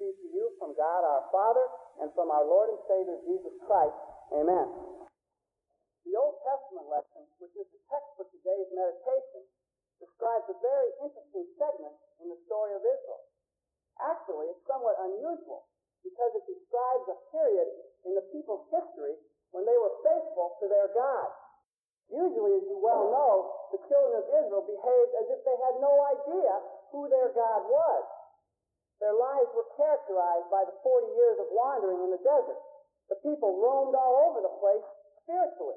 be to you from God our Father and from our Lord and Savior Jesus Christ. Amen. The Old Testament lesson, which is the text for today's meditation, describes a very interesting segment in the story of Israel. Actually, it's somewhat unusual because it describes a period in the people's history when they were faithful to their God. Usually, as you well know, the children of Israel behaved as if they had no idea who their God was. Their lives were characterized by the 40 years of wandering in the desert. The people roamed all over the place spiritually.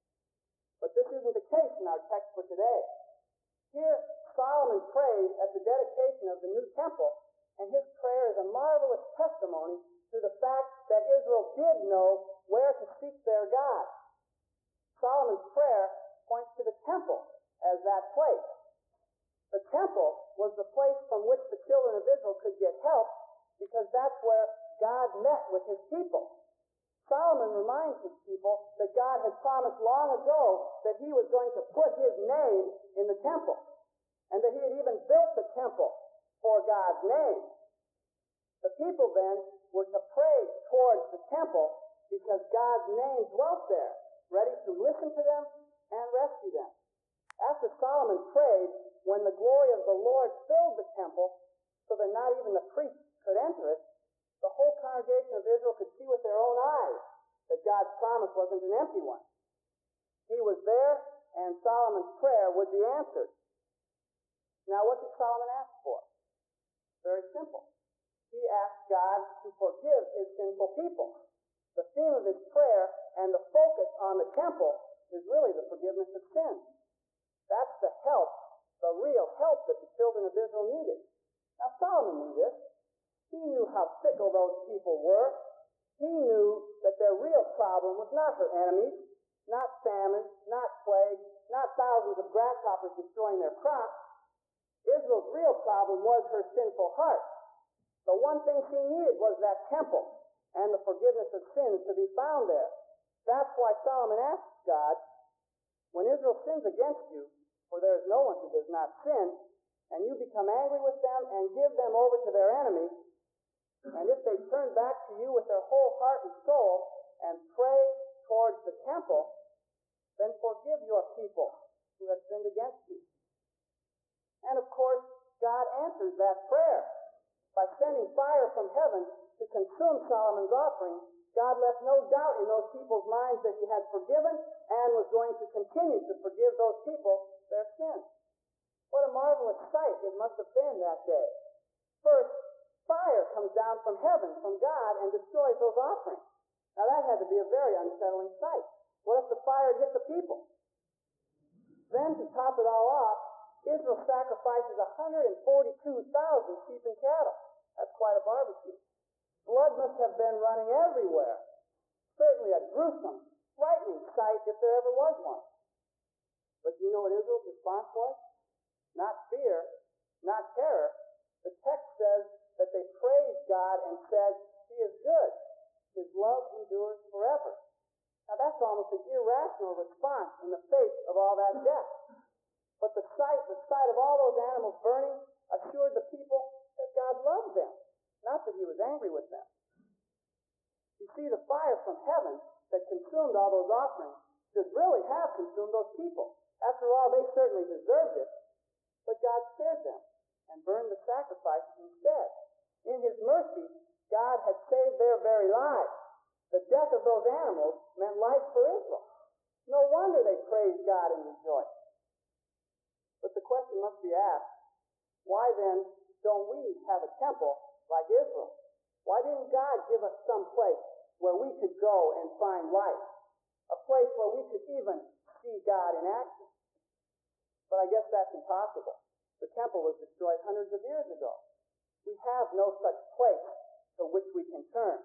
But this isn't the case in our text for today. Here, Solomon prays at the dedication of the new temple, and his prayer is a marvelous testimony to the fact that Israel did know where to seek their God. Solomon's prayer points to the temple as that place. The temple was the place from which the children of Israel could get help because that's where God met with his people. Solomon reminds his people that God had promised long ago that he was going to put his name in the temple and that he had even built the temple for God's name. The people then were to pray towards the temple because God's name dwelt there, ready to listen to them and rescue them. After Solomon prayed, when the glory of the Lord filled the temple so that not even the priests could enter it, the whole congregation of Israel could see with their own eyes that God's promise wasn't an empty one. He was there, and Solomon's prayer would be answered. Now, what did Solomon ask for? Very simple. He asked God to forgive his sinful people. The theme of his prayer and the focus on the temple is really the forgiveness of sins. That's the help, the real help that the children of Israel needed. Now, Solomon knew this. He knew how fickle those people were. He knew that their real problem was not her enemies, not famine, not plague, not thousands of grasshoppers destroying their crops. Israel's real problem was her sinful heart. The one thing she needed was that temple and the forgiveness of sins to be found there. That's why Solomon asks God, when Israel sins against you, for there is no one who does not sin, and you become angry with them and give them over to their enemies, and if they turn back to you with their whole heart and soul and pray towards the temple, then forgive your people who have sinned against you. And of course, God answers that prayer. By sending fire from heaven to consume Solomon's offering, God left no doubt in those people's minds that he had forgiven and was going to continue to forgive those people their sins. What a marvelous sight it must have been that day. First, fire comes down from heaven, from God, and destroys those offerings. Now that had to be a very unsettling sight. What if the fire had hit the people? Then, to top it all off, Israel sacrifices 142,000 sheep and cattle. That's quite a barbecue. Blood must have been running everywhere. Certainly a gruesome, frightening sight if there ever was one. But do you know what Israel's response was? Not fear, not terror. The text says that they praised God and said, He is good. His love endures forever. Now that's almost an irrational response in the face of all that death. But the sight of all those animals burning assured the people that God loved them, not that he was angry with them. You see, the fire from heaven that consumed all those offerings should really have consumed those people. After all, they certainly deserved it, but God spared them and burned the sacrifices instead. In his mercy, God had saved their very lives. The death of those animals meant life for Israel. No wonder they praised God and rejoiced. But the question must be asked, why then don't we have a temple like Israel? Why didn't God give us some place where we could go and find life? A place where we could even see God in action? But I guess that's impossible. The temple was destroyed hundreds of years ago. We have no such place to which we can turn.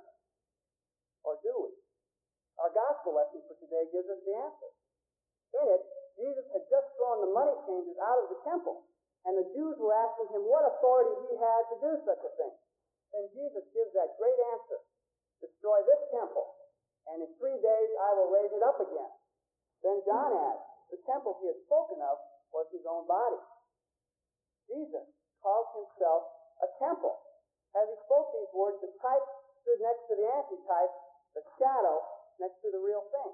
Or do we? Our gospel lesson for today gives us the answer. In it, Jesus had just thrown the money changers out of the temple, and the Jews were asking him what authority he had to do such a thing. Then Jesus gives that great answer: destroy this temple, and in 3 days I will raise it up again. Then John adds, the temple he had spoken of was his own body. Jesus calls himself a temple. As he spoke these words, the type stood next to the antitype, the shadow next to the real thing.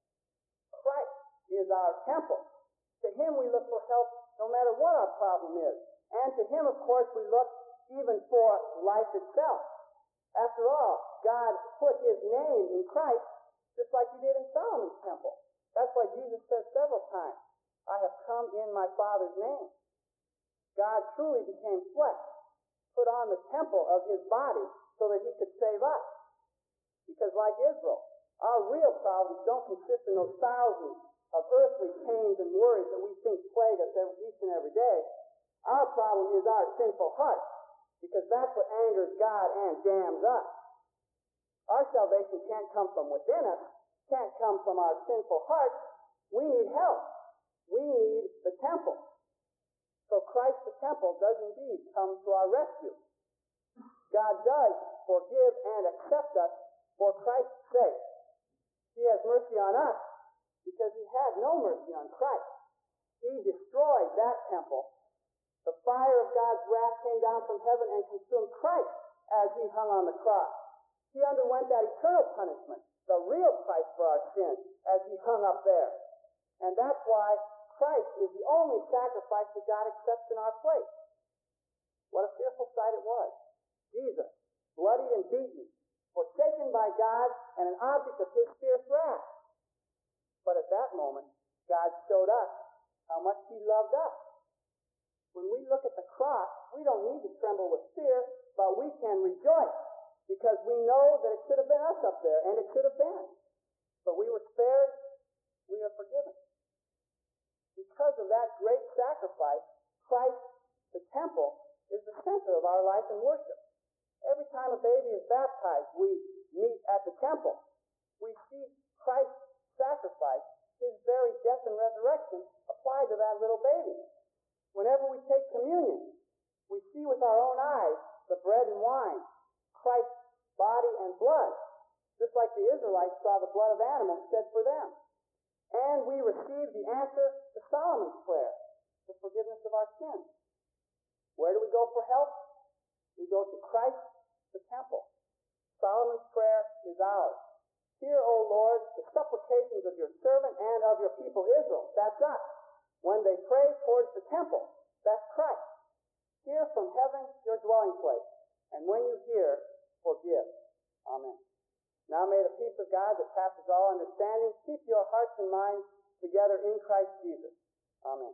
Christ is our temple. To him we look for help no matter what our problem is. And to him, of course, we look even for life itself. After all, God put his name in Christ just like he did in Solomon's temple. That's why Jesus says several times, I have come in my Father's name. God truly became flesh, put on the temple of his body so that he could save us. Because like Israel, our real problems don't consist in those thousands of earthly pains and worries that we think plague us each and every day. Our problem is our sinful heart, because that's what angers God and damns us. Our salvation can't come from within us, can't come from our sinful heart. We need help. We need the temple. So Christ the temple does indeed come to our rescue. God does forgive and accept us for Christ's sake. He has mercy on us because he had no mercy on Christ. He destroyed that temple. The fire of God's wrath came down from heaven and consumed Christ as he hung on the cross. He underwent that eternal punishment, the real price for our sins, as he hung up there. And that's why Christ is the only sacrifice that God accepts in our place. What a fearful sight it was. Jesus, bloodied and beaten, forsaken by God and an object of his fierce wrath. But at that moment, God showed us how much he loved us. When we look at the cross, we don't need to tremble with fear, but we can rejoice because we know that it should have been us up there, and it should have been. But we were spared, we are forgiven. Because of that great sacrifice, Christ, the temple, is the center of our life and worship. Every time a baby is baptized, we meet at the temple. We see Christ's sacrifice, his very death and resurrection, applied to that little baby. Whenever we take communion, we see with our own eyes the bread and wine, Christ's body and blood, just like the Israelites saw the blood of animals shed for them. And we receive the answer to Solomon's prayer, the forgiveness of our sins. Where do we go for help? We go to Christ, the temple. Solomon's prayer is ours. Hear, O Lord, the supplications of your servant and of your people Israel. That's us. When they pray towards the temple, that's Christ. Hear from heaven your dwelling place. And when you hear, forgive. Amen. Now may the peace of God that passes all understanding keep your hearts and minds together in Christ Jesus. Amen.